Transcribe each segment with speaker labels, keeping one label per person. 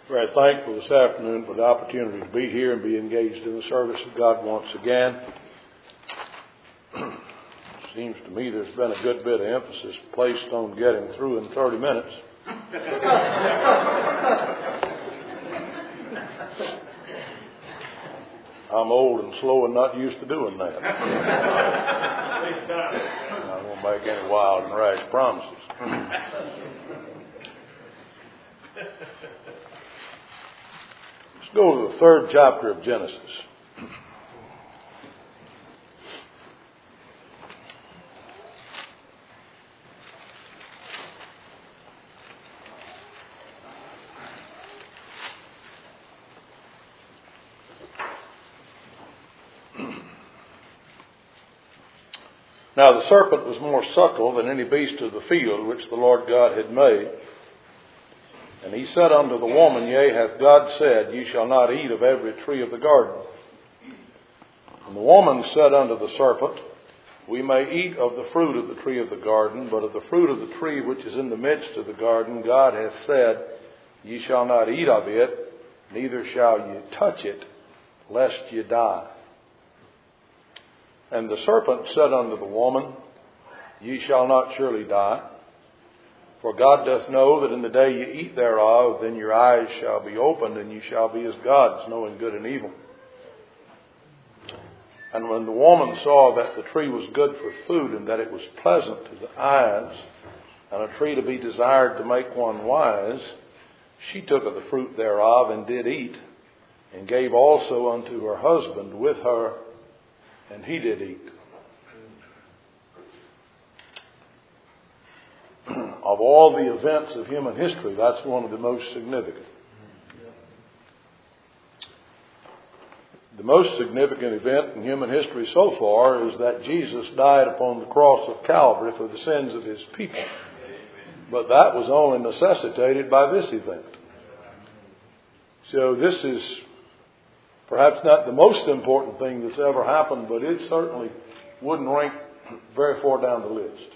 Speaker 1: Very thankful this afternoon for the opportunity to be here and be engaged in the service of God once again. Seems to me there's been a good bit of emphasis placed on getting through in 30 minutes. I'm old and slow and not used to doing that. I won't make any wild and rash promises. Let's go to the 3rd chapter of Genesis. Now the serpent was more subtle than any beast of the field which the Lord God had made. And he said unto the woman, Yea, hath God said, Ye shall not eat of every tree of the garden. And the woman said unto the serpent, We may eat of the fruit of the tree of the garden, but of the fruit of the tree which is in the midst of the garden, God hath said, Ye shall not eat of it, neither shall ye touch it, lest ye die. And the serpent said unto the woman, Ye shall not surely die. For God doth know that in the day ye eat thereof, then your eyes shall be opened, and ye shall be as gods, knowing good and evil. And when the woman saw that the tree was good for food, and that it was pleasant to the eyes, and a tree to be desired to make one wise, she took of the fruit thereof, and did eat, and gave also unto her husband with her, and he did eat. Of all the events of human history, that's one of the most significant. The most significant event in human history so far is that Jesus died upon the cross of Calvary for the sins of his people. But that was only necessitated by this event. So this is perhaps not the most important thing that's ever happened, but it certainly wouldn't rank very far down the list.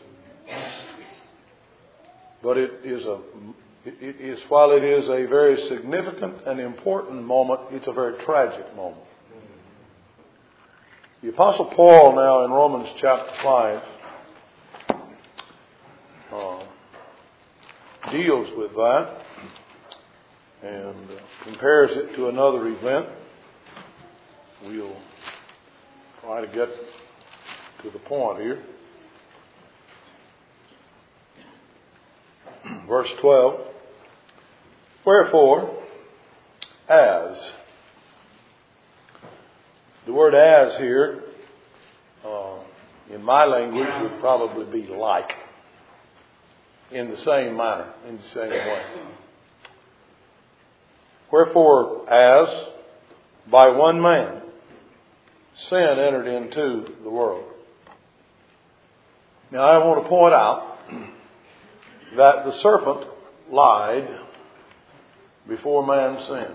Speaker 1: But while it is a very significant and important moment, it's a very tragic moment. The Apostle Paul now in Romans chapter 5 deals with that and compares it to another event. We'll try to get to the point here. Verse 12. Wherefore, as. The word as here, in my language, would probably be like. In the same manner, in the same way. Wherefore, as by one man, sin entered into the world. Now I want to point out that the serpent lied before man sinned.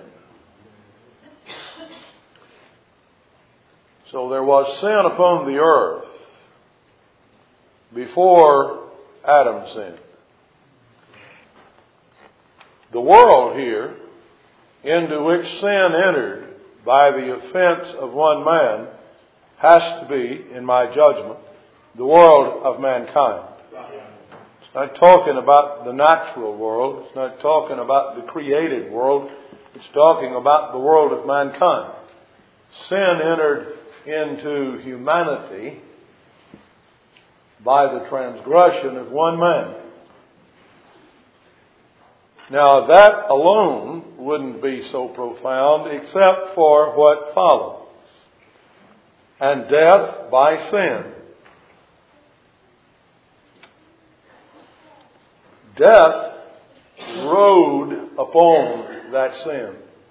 Speaker 1: So there was sin upon the earth before Adam sinned. The world here, into which sin entered by the offense of one man, has to be, in my judgment, the world of mankind. It's not talking about the natural world. It's not talking about the created world. It's talking about the world of mankind. Sin entered into humanity by the transgression of one man. Now that alone wouldn't be so profound except for what follows. And death by sin. Death rode upon that sin.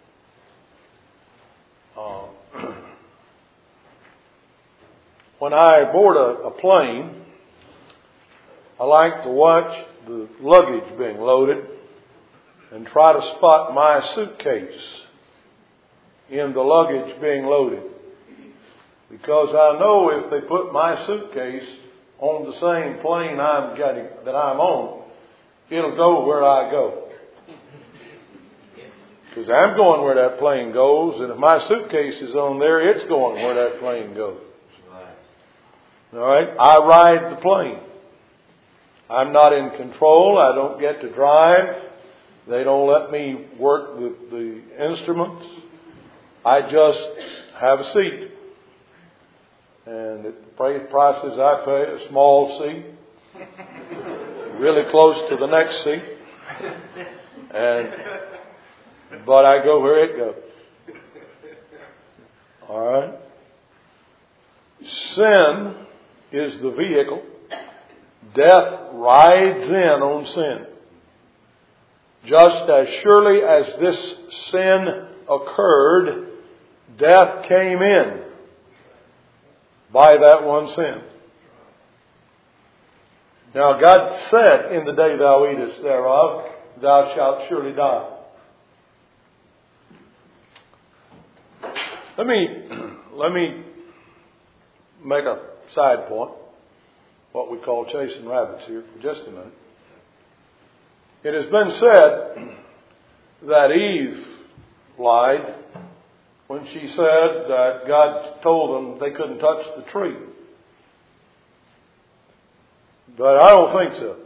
Speaker 1: When I board a plane, I like to watch the luggage being loaded and try to spot my suitcase in the luggage being loaded. Because I know if they put my suitcase on the same plane that I'm on, it'll go where I go. Because I'm going where that plane goes, and if my suitcase is on there, it's going where that plane goes. All right? I ride the plane. I'm not in control. I don't get to drive. They don't let me work the instruments. I just have a seat. And the prices I pay, a small seat, really close to the next seat. But I go where it goes. All right? Sin is the vehicle. Death rides in on sin. Just as surely as this sin occurred, death came in by that one sin. Now God said, in the day thou eatest thereof, thou shalt surely die. Let me make a side point, what we call chasing rabbits here for just a minute. It has been said that Eve lied when she said that God told them they couldn't touch the tree. But I don't think so.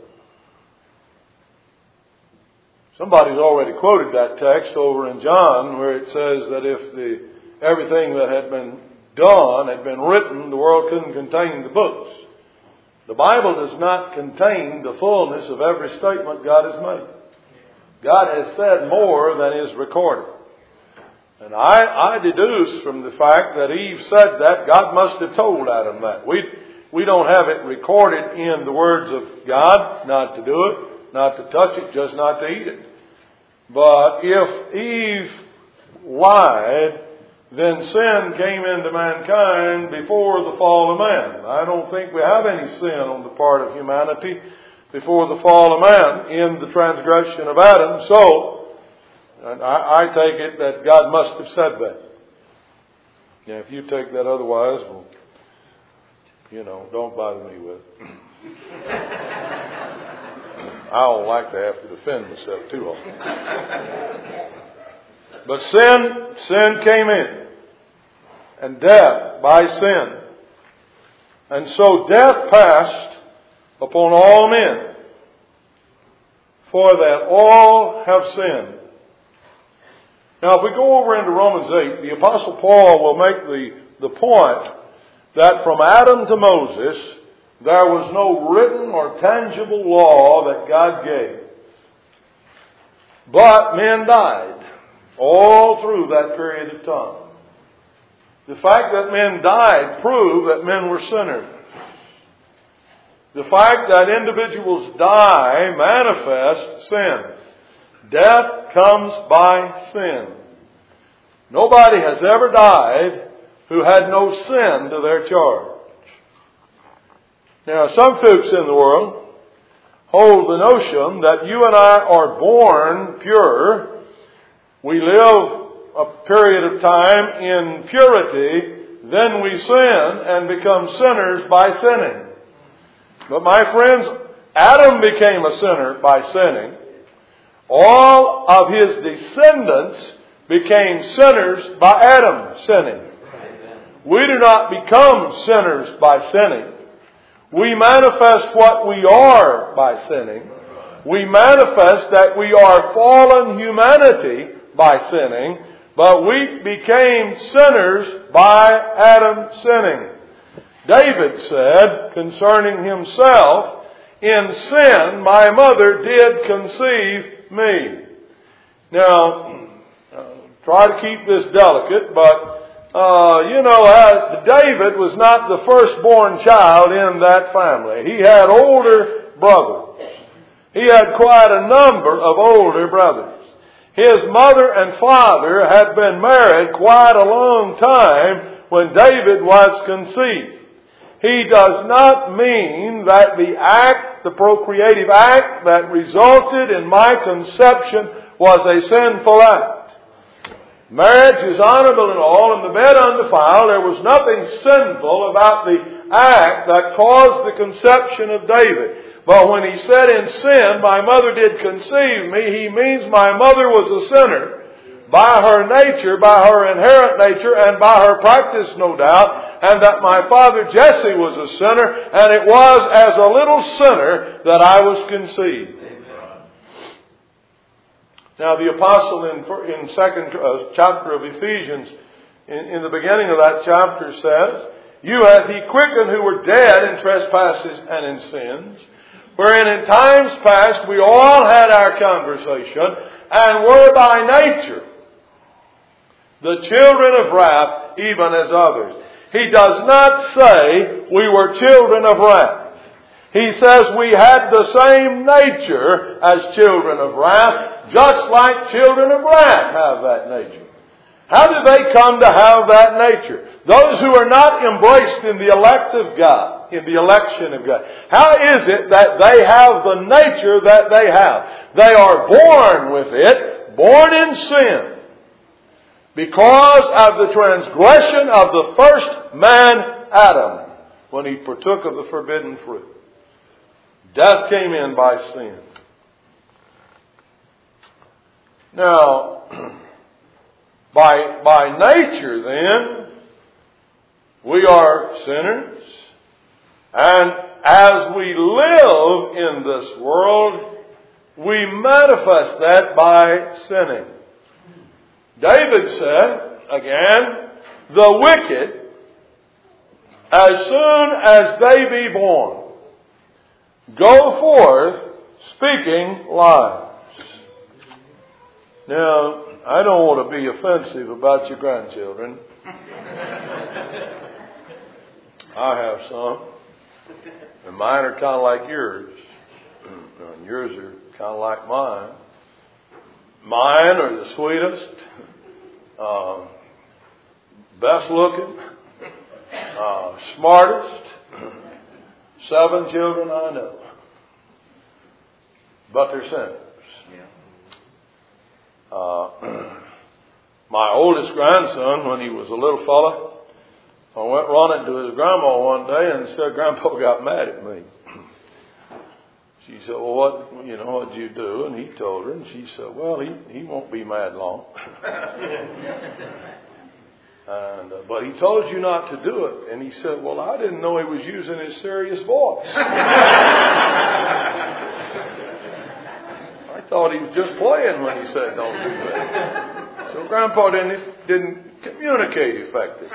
Speaker 1: Somebody's already quoted that text over in John where it says that if everything that had been done had been written, the world couldn't contain the books. The Bible does not contain the fullness of every statement God has made. God has said more than is recorded. And I deduce from the fact that Eve said that, God must have told Adam that. We don't have it recorded in the words of God, not to do it, not to touch it, just not to eat it. But if Eve lied, then sin came into mankind before the fall of man. I don't think we have any sin on the part of humanity before the fall of man in the transgression of Adam. So, I take it that God must have said that. Yeah, if you take that otherwise, well, don't bother me with it. I don't like to have to defend myself too often. But sin came in. And death by sin. And so death passed upon all men. For that all have sinned. Now if we go over into Romans 8, the Apostle Paul will make the point that from Adam to Moses, there was no written or tangible law that God gave. But men died all through that period of time. The fact that men died proved that men were sinners. The fact that individuals die manifests sin. Death comes by sin. Nobody has ever died who had no sin to their charge. Now, some folks in the world hold the notion that you and I are born pure. We live a period of time in purity, then we sin and become sinners by sinning. But my friends, Adam became a sinner by sinning. All of his descendants became sinners by Adam sinning. We do not become sinners by sinning. We manifest what we are by sinning. We manifest that we are fallen humanity by sinning, but we became sinners by Adam sinning. David said concerning himself, in sin my mother did conceive me. Now, try to keep this delicate, but David was not the firstborn child in that family. He had older brothers. He had quite a number of older brothers. His mother and father had been married quite a long time when David was conceived. He does not mean that the procreative act that resulted in my conception was a sinful act. Marriage is honorable and all, and the bed undefiled. There was nothing sinful about the act that caused the conception of David. But when he said in sin, my mother did conceive me, he means my mother was a sinner. by her nature, by her inherent nature, and by her practice, no doubt, and that my father Jesse was a sinner, and it was as a little sinner that I was conceived. Now the apostle in second chapter of Ephesians, in the beginning of that chapter says, "You hath he quickened who were dead in trespasses and in sins, wherein in times past we all had our conversation, and were by nature the children of wrath, even as others." He does not say we were children of wrath. He says we had the same nature as children of wrath, just like children of wrath have that nature. How do they come to have that nature? Those who are not embraced in the elect of God, in the election of God. How is it that they have the nature that they have? They are born with it, born in sin, because of the transgression of the first man, Adam, when he partook of the forbidden fruit. Death came in by sin. Now, by nature then, we are sinners. And as we live in this world, we manifest that by sinning. David said, again, "The wicked, as soon as they be born, go forth speaking lies." Now, I don't want to be offensive about your grandchildren. I have some. And mine are kind of like yours. And yours are kind of like mine. Mine are the sweetest, best looking, smartest 7 children I know. But they're sinners. My oldest grandson, when he was a little fella, I went running to his grandma one day and said, "Grandpa got mad at me." She said, "Well, what'd you do?" And he told her, and she said, "Well, he won't be mad long." But he told you not to do it. And he said, "Well, I didn't know he was using his serious voice. I thought he was just playing when he said don't do that." So Grandpa didn't communicate effectively,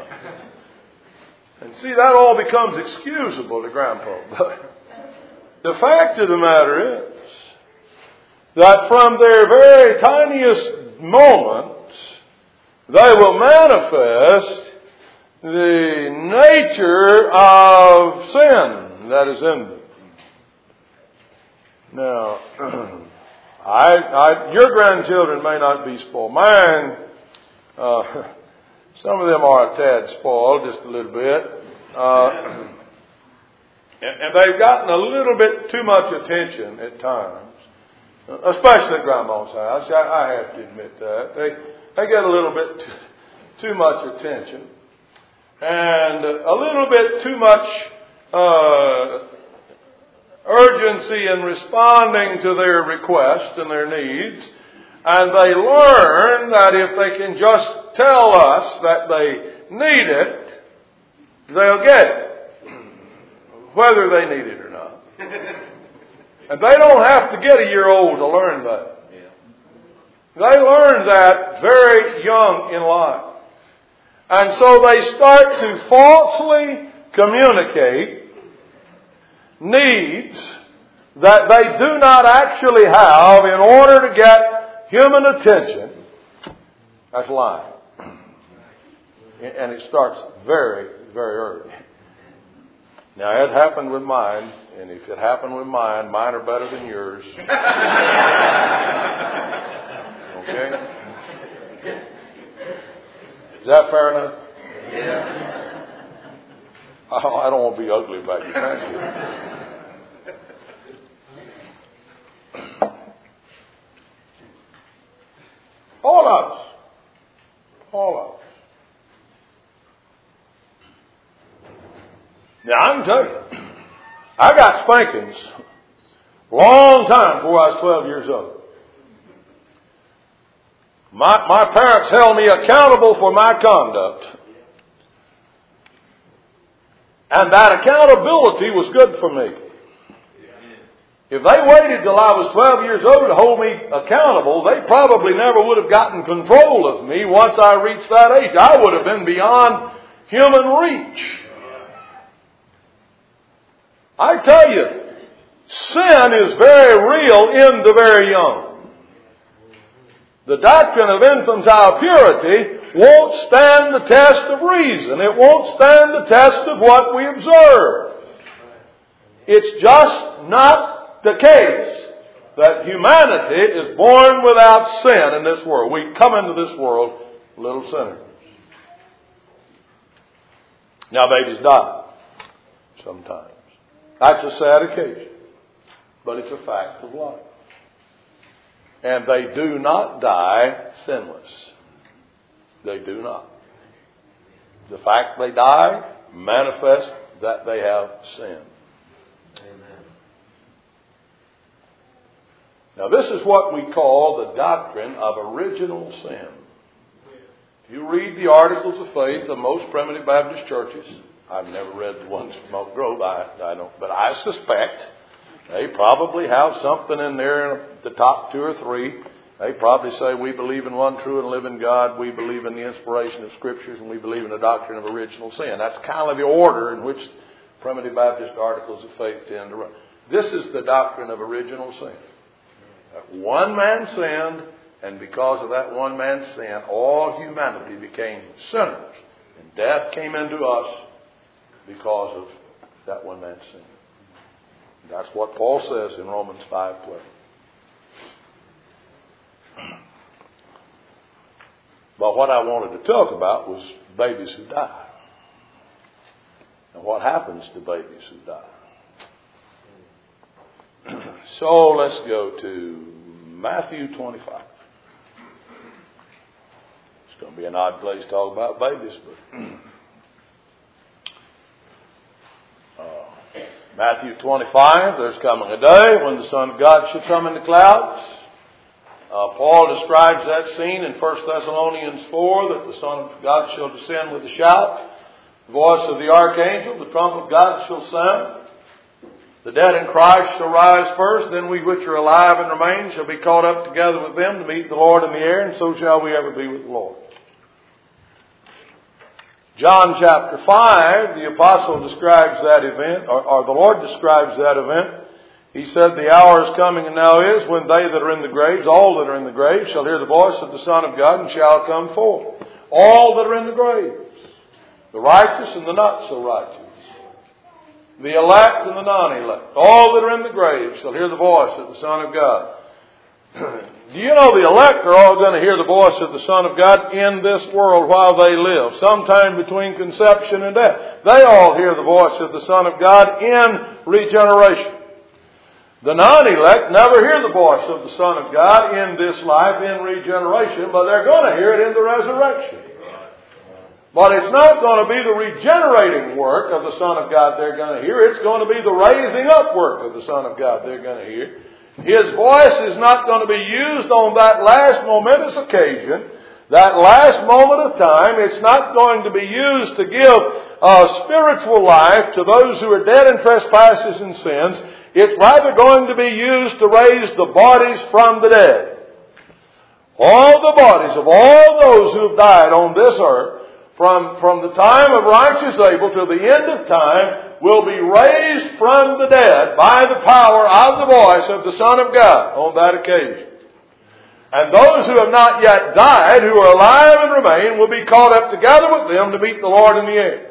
Speaker 1: And see, that all becomes excusable to Grandpa. But the fact of the matter is that from their very tiniest moments, they will manifest the nature of sin that is in them. Now, your grandchildren may not be spoiled. Mine, some of them are a tad spoiled, just a little bit. And they've gotten a little bit too much attention at times, especially at Grandma's house. I have to admit that. They get a little bit too much attention. And a little bit too much urgency in responding to their requests and their needs. And they learn that if they can just tell us that they need it, they'll get it, whether they need it or not. And they don't have to get a year old to learn that. They learn that very young in life. And so they start to falsely communicate needs that they do not actually have in order to get human attention. That's lying. And it starts very, very early. Now, it happened with mine, and if it happened with mine are better than yours. Okay? Is that fair enough? Yeah. I don't want to be ugly about your grandchildren. All of us. Now, I can tell you, I got spankings a long time before I was 12 years old. My parents held me accountable for my conduct. And that accountability was good for me. If they waited till I was 12 years old to hold me accountable, they probably never would have gotten control of me once I reached that age. I would have been beyond human reach. I tell you, sin is very real in the very young. The doctrine of infantile purity won't stand the test of reason. It won't stand the test of what we observe. It's just not the case that humanity is born without sin in this world. We come into this world little sinners. Now babies die sometimes. That's a sad occasion. But it's a fact of life. And they do not die sinless. They do not. The fact they die manifests that they have sinned. Amen. Now this is what we call the doctrine of original sin. If you read the Articles of Faith of most primitive Baptist churches, I've never read the ones from Oak Grove, I don't, but I suspect they probably have something in there in the top 2 or 3. They probably say we believe in one true and living God, we believe in the inspiration of Scriptures, and we believe in the doctrine of original sin. That's kind of the order in which primitive Baptist Articles of Faith tend to run. This is the doctrine of original sin. That one man sinned, and because of that one man's sin, all humanity became sinners. And death came into us because of that one man's sin. That's what Paul says in Romans 5:12. But what I wanted to talk about was babies who die. And what happens to babies who die. So let's go to Matthew 25. It's going to be an odd place to talk about babies, but Matthew 25, there's coming a day when the Son of God shall come in the clouds. Paul describes that scene in 1 Thessalonians 4, that the Son of God shall descend with a shout, the voice of the archangel, the trump of God shall sound. The dead in Christ shall rise first, then we which are alive and remain shall be caught up together with them to meet the Lord in the air, and so shall we ever be with the Lord. John chapter 5, the apostle describes that event, or the Lord describes that event. He said, the hour is coming and now is when they that are in the graves, all that are in the graves, shall hear the voice of the Son of God and shall come forth. All that are in the graves, the righteous and the not so righteous, the elect and the non-elect, all that are in the graves shall hear the voice of the Son of God. Do you know the elect are all going to hear the voice of the Son of God in this world while they live, sometime between conception and death? They all hear the voice of the Son of God in regeneration. The non-elect never hear the voice of the Son of God in this life, in regeneration, but they're going to hear it in the resurrection. But it's not going to be the regenerating work of the Son of God they're going to hear. It's going to be the raising up work of the Son of God they're going to hear. His voice is not going to be used on that last momentous occasion, that last moment of time. It's not going to be used to give spiritual life to those who are dead in trespasses and sins. It's rather going to be used to raise the bodies from the dead. All the bodies of all those who have died on this earth, from the time of righteous Abel till the end of time, will be raised from the dead by the power of the voice of the Son of God on that occasion. And those who have not yet died, who are alive and remain, will be caught up together with them to meet the Lord in the air.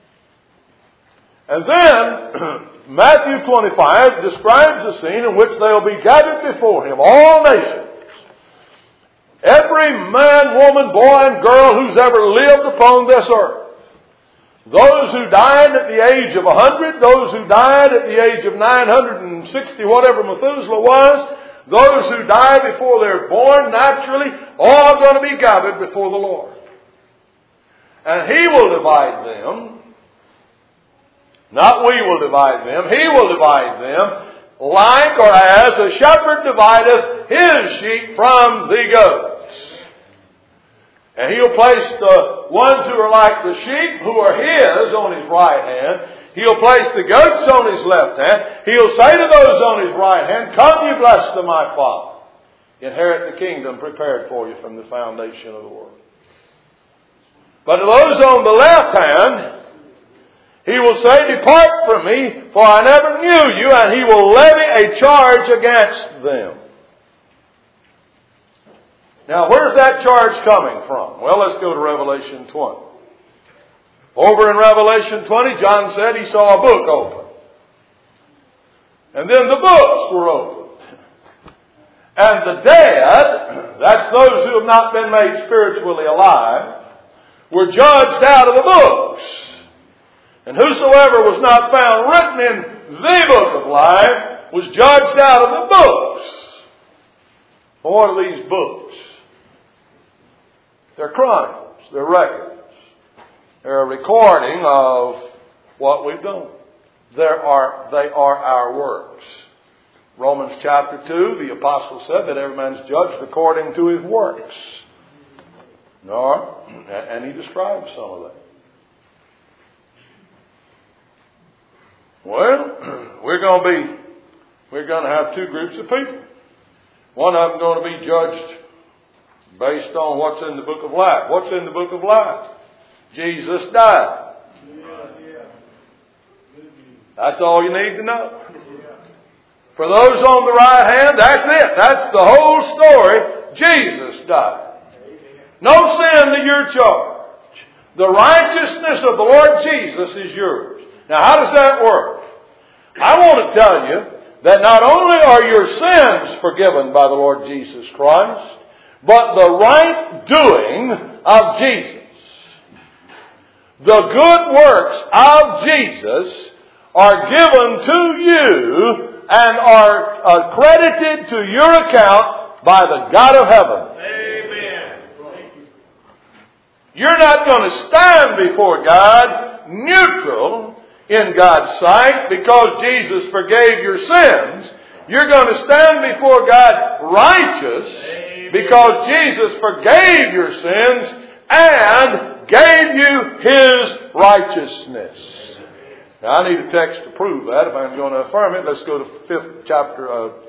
Speaker 1: And then Matthew 25 describes a scene in which they will be gathered before Him, all nations. Every man, woman, boy, and girl who's ever lived upon this earth. Those who died at the age of 100, those who died at the age of 960, whatever Methuselah was, those who die before they're born naturally, all going to be gathered before the Lord. And He will divide them. Not we will divide them. He will divide them like or as a shepherd divideth his sheep from the goats. And He'll place the ones who are like the sheep, who are His, on His right hand. He'll place the goats on His left hand. He'll say to those on His right hand, "Come, you blessed of my Father. Inherit the kingdom prepared for you from the foundation of the world." But to those on the left hand, He will say, "Depart from me, for I never knew you," and He will levy a charge against them. Now, where's that charge coming from? Well, let's go to Revelation 20. Over in Revelation 20, John said he saw a book open. And then the books were opened. And the dead, that's those who have not been made spiritually alive, were judged out of the books. And whosoever was not found written in the book of life was judged out of the books. Well, what are these books? They're chronicles. They're records. They're a recording of what we've done. They are our works. Romans chapter 2, the apostle said that every man's judged according to his works. And he describes some of that. Well, we're going to have two groups of people. One of them going to be judged based on what's in the book of life. What's in the book of life? Jesus died. That's all you need to know. For those on the right hand, that's it. That's the whole story. Jesus died. No sin to your charge. The righteousness of the Lord Jesus is yours. Now, how does that work? I want to tell you that not only are your sins forgiven by the Lord Jesus Christ, but the right doing of Jesus. The good works of Jesus are given to you and are credited to your account by the God of heaven. Amen. You're not going to stand before God neutral in God's sight because Jesus forgave your sins. You're going to stand before God righteous because Jesus forgave your sins and gave you His righteousness. Now, I need a text to prove that if I'm going to affirm it. Let's go to 5th chapter,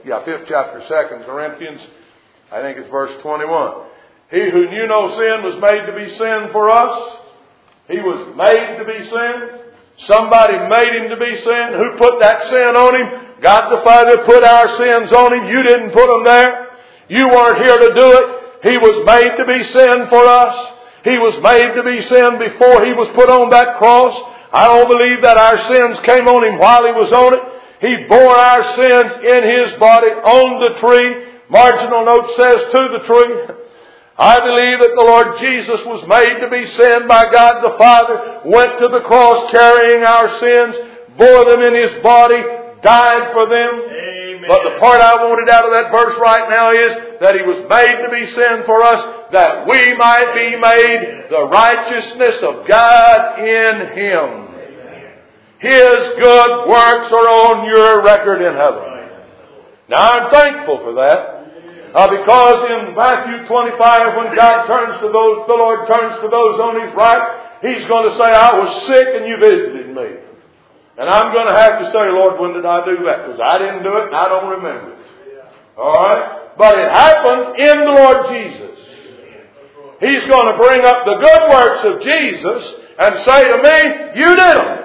Speaker 1: 2 Corinthians. I think it's verse 21. He who knew no sin was made to be sin for us. He was made to be sin. Somebody made Him to be sin. Who put that sin on Him? God the Father put our sins on Him. You didn't put them there. You weren't here to do it. He was made to be sin for us. He was made to be sin before He was put on that cross. I don't believe that our sins came on Him while He was on it. He bore our sins in His body on the tree. Marginal note says to the tree. I believe that the Lord Jesus was made to be sin by God the Father, went to the cross carrying our sins, bore them in His body, died for them. Amen. But the part I wanted out of that verse right now is that He was made to be sin for us, that we might be made the righteousness of God in Him. His good works are on your record in heaven. Now I'm thankful for that. Because in Matthew 25, when God turns to those, the Lord turns to those on His right, He's going to say, I was sick and you visited me. And I'm going to have to say, Lord, when did I do that? Because I didn't do it and I don't remember it. Alright? But it happened in the Lord Jesus. He's going to bring up the good works of Jesus and say to me, you did them.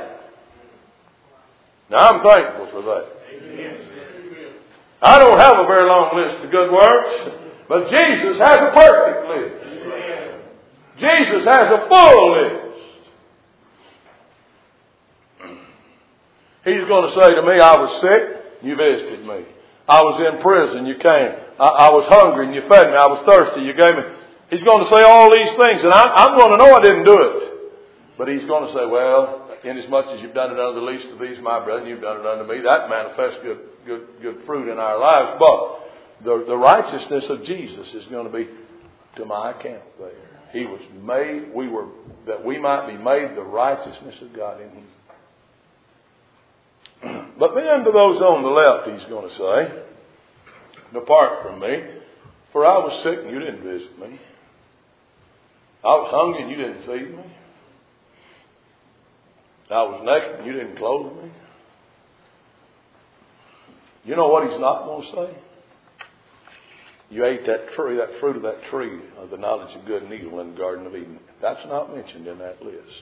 Speaker 1: Now I'm thankful for that. I don't have a very long list of good works, but Jesus has a perfect list. Jesus has a full list. He's going to say to me, I was sick, you visited me. I was in prison, you came. I was hungry and you fed me. I was thirsty, you gave me. He's going to say all these things, and I'm going to know I didn't do it. But He's going to say, well, inasmuch as you've done it unto the least of these, my brethren, you've done it unto me. That manifests good fruit in our lives. But the righteousness of Jesus is going to be to my account there. He was made, that we might be made the righteousness of God in Him. But then to those on the left, He's going to say, depart from me, for I was sick and you didn't visit me. I was hungry and you didn't feed me. I was naked and you didn't clothe me. You know what he's not going to say? You ate that fruit of that tree of the knowledge of good and evil in the Garden of Eden. That's not mentioned in that list.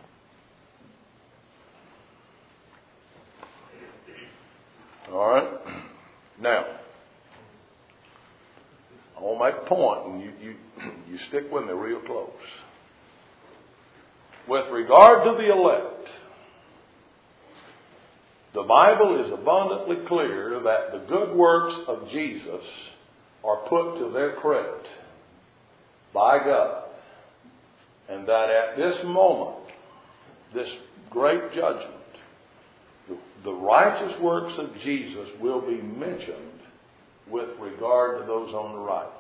Speaker 1: All right? Now, I want to make a point, and you stick with me real close. With regard to the elect, the Bible is abundantly clear that the good works of Jesus are put to their credit by God. And that at this moment, this great judgment, the righteous works of Jesus will be mentioned with regard to those on the right.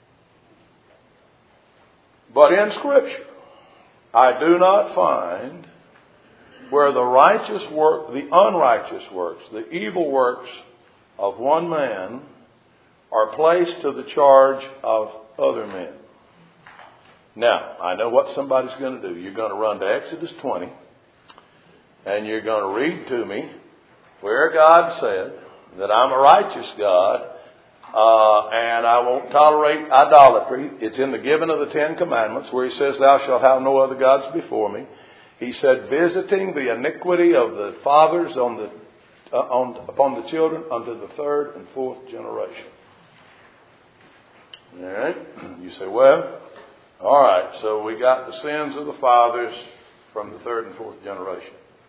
Speaker 1: But in Scripture, I do not find where the righteous work, the unrighteous works, the evil works of one man are placed to the charge of other men. Now, I know what somebody's going to do. You're going to run to Exodus 20, and you're going to read to me where God said that I'm a righteous God, and I won't tolerate idolatry. It's in the giving of the Ten Commandments where he says, thou shalt have no other gods before me. He said, visiting the iniquity of the fathers upon the children unto the third and fourth generation. All right. You say, well, all right, so we got the sins of the fathers from the third and fourth generation.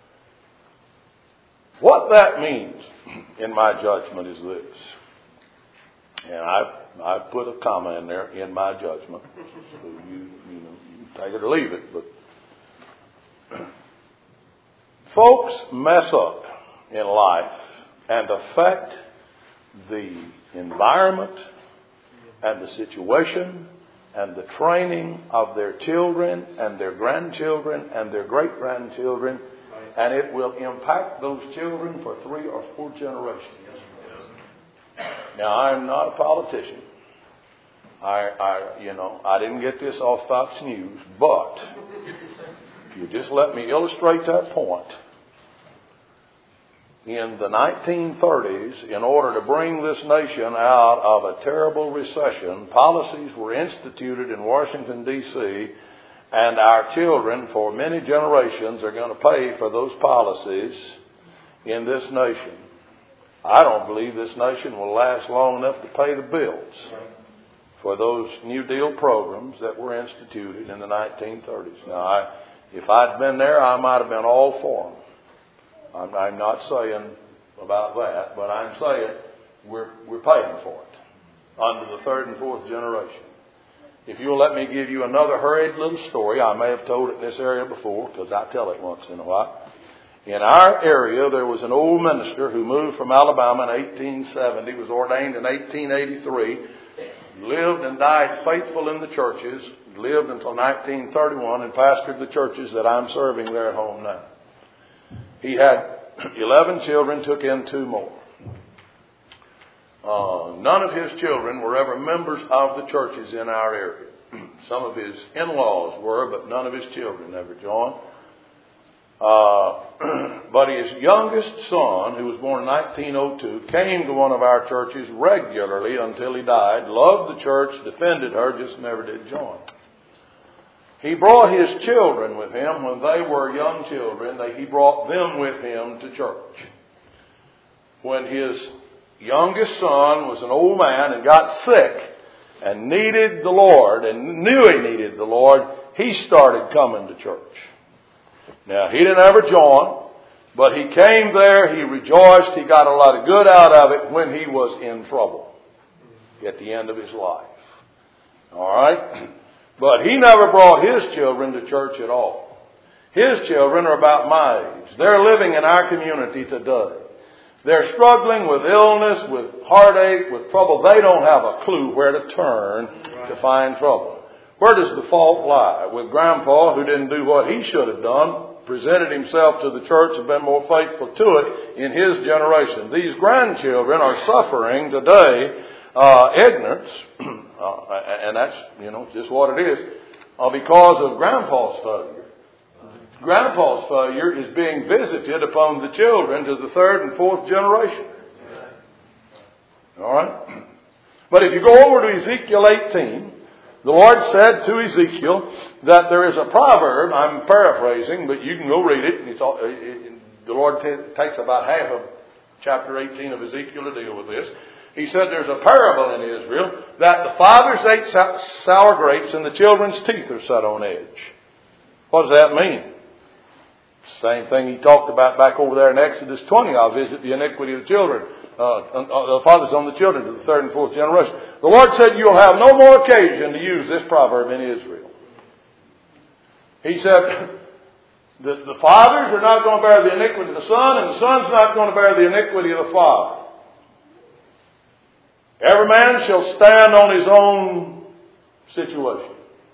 Speaker 1: What that means, in my judgment, is this. And I put a comma in there, in my judgment. So you take it or leave it. But folks mess up in life and affect the environment and the situation and the training of their children and their grandchildren and their great-grandchildren, and it will impact those children for 3 or 4 generations. Now, I'm not a politician. I didn't get this off Fox News, but if you just let me illustrate that point. In the 1930s, in order to bring this nation out of a terrible recession, policies were instituted in Washington, D.C., and our children, for many generations, are going to pay for those policies in this nation. I don't believe this nation will last long enough to pay the bills for those New Deal programs that were instituted in the 1930s. Now, if I'd been there, I might have been all for them. I'm not saying about that, but I'm saying we're paying for it under the third and fourth generation. If you'll let me give you another hurried little story, I may have told it in this area before, because I tell it once in a while. In our area, there was an old minister who moved from Alabama in 1870, was ordained in 1883, lived and died faithful in the churches, lived until 1931, and pastored the churches that I'm serving there at home now. He had 11 children, took in 2 more. None of his children were ever members of the churches in our area. Some of his in-laws were, but none of his children ever joined. But his youngest son, who was born in 1902, came to one of our churches regularly until he died, loved the church, defended her, just never did join. He brought his children with him when they were young children. He brought them with him to church. When his youngest son was an old man and got sick and needed the Lord and knew he needed the Lord, he started coming to church. Now, he didn't ever join, but he came there, he rejoiced, he got a lot of good out of it when he was in trouble at the end of his life. All right? But he never brought his children to church at all. His children are about my age. They're living in our community today. They're struggling with illness, with heartache, with trouble. They don't have a clue where to turn to find trouble. Where does the fault lie? With Grandpa, who didn't do what he should have done, presented himself to the church and been more faithful to it in his generation. These grandchildren are suffering today ignorance, and that's, just what it is. because of Grandpa's failure. Grandpa's failure is being visited upon the children to the third and fourth generation. All right? But if you go over to Ezekiel 18, the Lord said to Ezekiel that there is a proverb, I'm paraphrasing, but you can go read it. The Lord takes about half of chapter 18 of Ezekiel to deal with this. He said there's a parable in Israel that the fathers ate sour grapes and the children's teeth are set on edge. What does that mean? Same thing he talked about back over there in Exodus 20. I'll visit the iniquity of the children. The fathers on the children to the third and fourth generation. The Lord said you'll have no more occasion to use this proverb in Israel. He said the fathers are not going to bear the iniquity of the son, and the son's not going to bear the iniquity of the father. Every man shall stand on his own situation.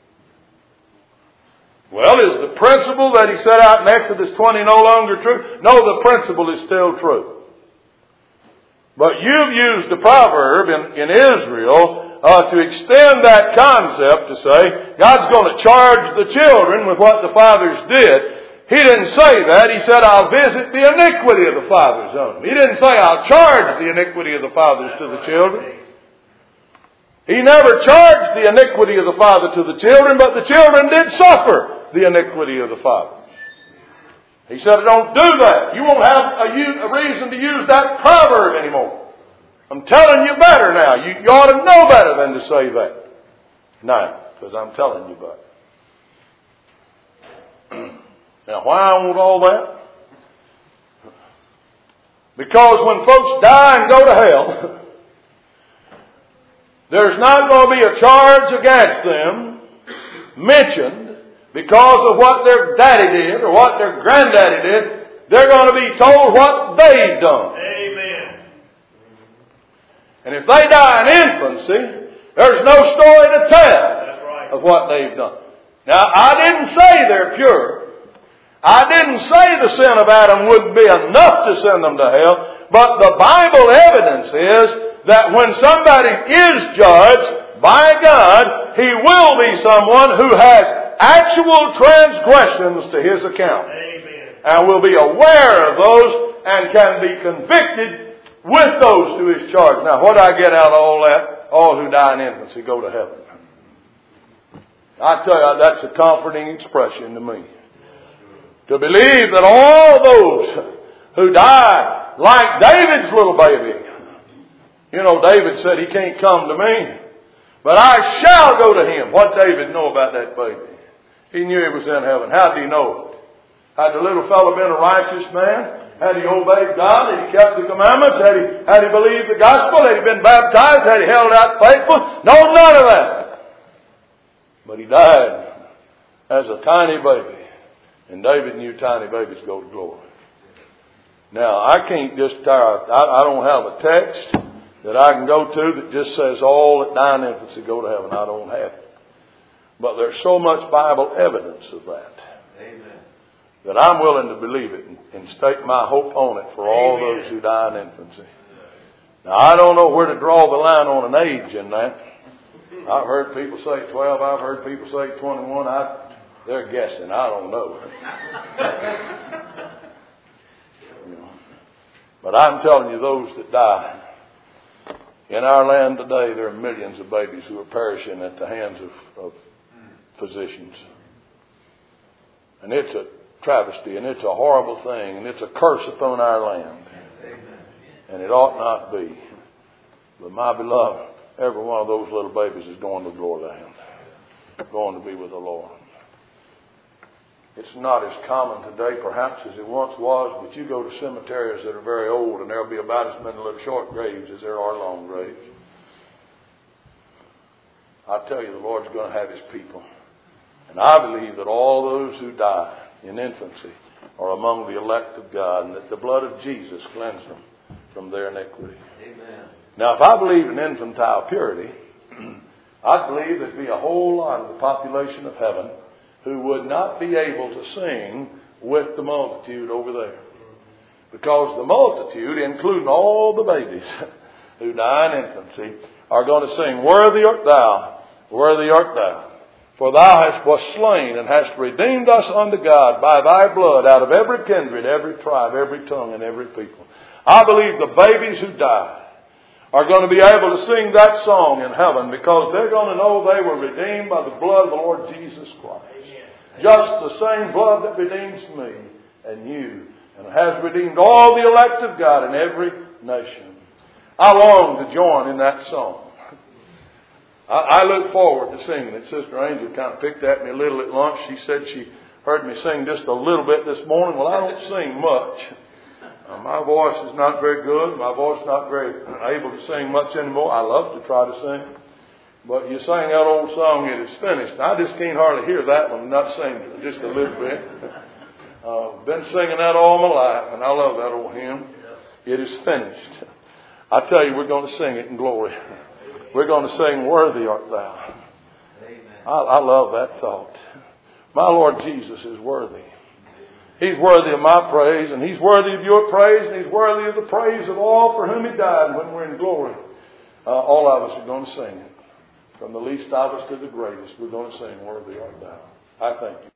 Speaker 1: Well, is the principle that he set out in Exodus 20 no longer true? No, the principle is still true. But you've used the proverb in Israel to extend that concept to say God's going to charge the children with what the fathers did. He didn't say that. He said, I'll visit the iniquity of the fathers on them. He didn't say, I'll charge the iniquity of the fathers to the children. He never charged the iniquity of the father to the children, but the children did suffer the iniquity of the fathers. He said, don't do that. You won't have a reason to use that proverb anymore. I'm telling you better now. You ought to know better than to say that now, because I'm telling you better. Now, why I want all that? Because when folks die and go to hell, there's not going to be a charge against them mentioned because of what their daddy did or what their granddaddy did. They're going to be told what they've done.
Speaker 2: Amen.
Speaker 1: And if they die in infancy, there's no story to tell of what they've done. Now, I didn't say they're pure. I didn't say the sin of Adam wouldn't be enough to send them to hell. But the Bible evidence is that when somebody is judged by God, he will be someone who has actual transgressions to his account.
Speaker 2: Amen.
Speaker 1: And will be aware of those and can be convicted with those to his charge. Now, what do I get out of all that? All who die in infancy go to heaven. I tell you, that's a comforting expression to me. To believe that all those who died, like David's little baby. You know, David said he can't come to me, but I shall go to him. What did David know about that baby? He knew he was in heaven. How did he know it? Had the little fellow been a righteous man? Had he obeyed God? Had he kept the commandments? Had he believed the gospel? Had he been baptized? Had he held out faithful? No, none of that. But he died as a tiny baby. And David knew tiny babies go to glory. Now, I can't just I don't have a text that I can go to that just says all that die in infancy go to heaven. I don't have it. But there's so much Bible evidence of that.
Speaker 2: Amen.
Speaker 1: That I'm willing to believe it and stake my hope on it for all those who die in infancy. Now, I don't know where to draw the line on an age in that. I've heard people say 12. I've heard people say 21. They're guessing. I don't know. But I'm telling you, those that die in our land today, there are millions of babies who are perishing at the hands of physicians. And it's a travesty, and it's a horrible thing, and it's a curse upon our land. And it ought not be. But my beloved, every one of those little babies is going to glory land, going to be with the Lord. It's not as common today, perhaps, as it once was, but you go to cemeteries that are very old, and there'll be about as many little short graves as there are long graves. I tell you, the Lord's going to have his people. And I believe that all those who die in infancy are among the elect of God, and that the blood of Jesus cleansed them from their iniquity.
Speaker 2: Amen.
Speaker 1: Now, if I believed in infantile purity, I believe there'd be a whole lot of the population of heaven who would not be able to sing with the multitude over there. Because the multitude, including all the babies who die in infancy, are going to sing, "Worthy art thou, worthy art thou." For thou was slain and hast redeemed us unto God by thy blood out of every kindred, every tribe, every tongue, and every people. I believe the babies who died are going to be able to sing that song in heaven because they're going to know they were redeemed by the blood of the Lord Jesus Christ. Just the same blood that redeems me and you and has redeemed all the elect of God in every nation. I long to join in that song. I look forward to singing it. Sister Angel kind of picked at me a little at lunch. She said she heard me sing just a little bit this morning. Well, I don't sing much. My voice is not very good. My voice is not very able to sing much anymore. I love to try to sing. But you sang that old song, It Is Finished. I just can't hardly hear that one, not sing it just a little bit. Been singing that all my life, and I love that old hymn. It is finished. I tell you, we're going to sing it in glory. We're going to sing, Worthy Art Thou. I love that thought. My Lord Jesus is worthy. He's worthy of my praise, and He's worthy of your praise, and He's worthy of the praise of all for whom He died. And when we're in glory, all of us are going to sing it. From the least of us to the greatest, we're going to sing, Worthy Art Thou. I thank you.